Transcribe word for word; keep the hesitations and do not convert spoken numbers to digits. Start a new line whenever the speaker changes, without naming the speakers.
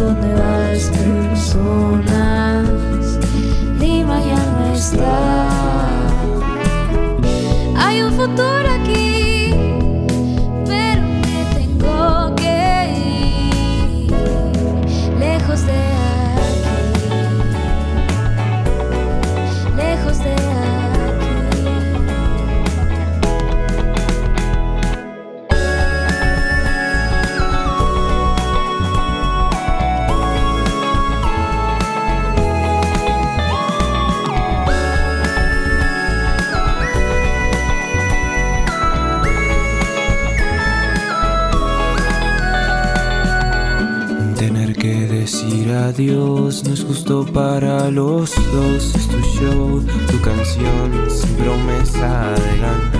dónde vas, personas. Lima ya no está. Hay un futuro aquí, pero me tengo que ir lejos de aquí, lejos de aquí.
Tener que decir adiós no es justo para los dos. Es tu show, tu canción, sin promesa de ganar.